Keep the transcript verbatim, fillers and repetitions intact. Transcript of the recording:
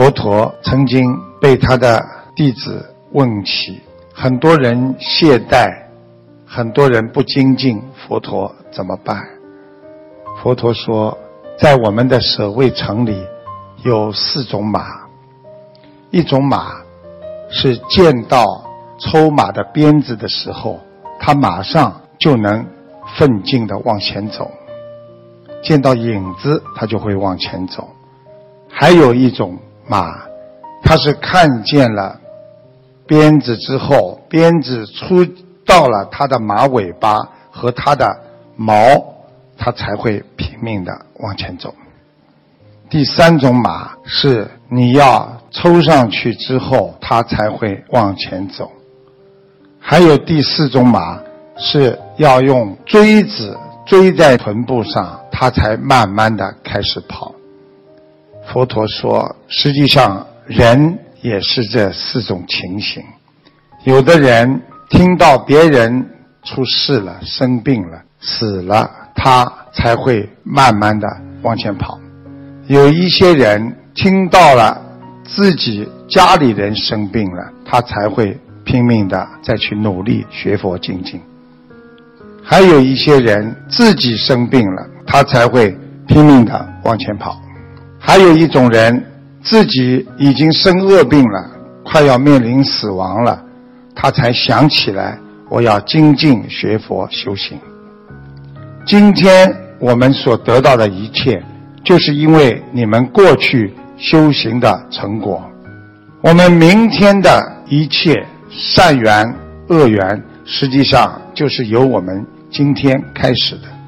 佛陀曾经被他的弟子问起，很多人懈怠，很多人不精进，佛陀怎么办？佛陀说，在我们的舍卫城里有四种马，一种马是见到抽马的鞭子的时候，它马上就能奋进地往前走，见到影子它就会往前走。还有一种马，它是看见了鞭子之后，鞭子出到了它的马尾巴和它的毛，它才会拼命地往前走。第三种马是你要抽上去之后，它才会往前走。还有第四种马是要用锥子追在臀部上，它才慢慢地开始跑。佛陀说，实际上人也是这四种情形。有的人听到别人出事了，生病了，死了，他才会慢慢地往前跑。有一些人听到了自己家里人生病了，他才会拼命地再去努力学佛精进。还有一些人自己生病了，他才会拼命地往前跑。还有一种人自己已经生恶病了，快要面临死亡了，他才想起来我要精进学佛修行。今天我们所得到的一切，就是因为你们过去修行的成果。我们明天的一切善缘恶缘，实际上就是由我们今天开始的。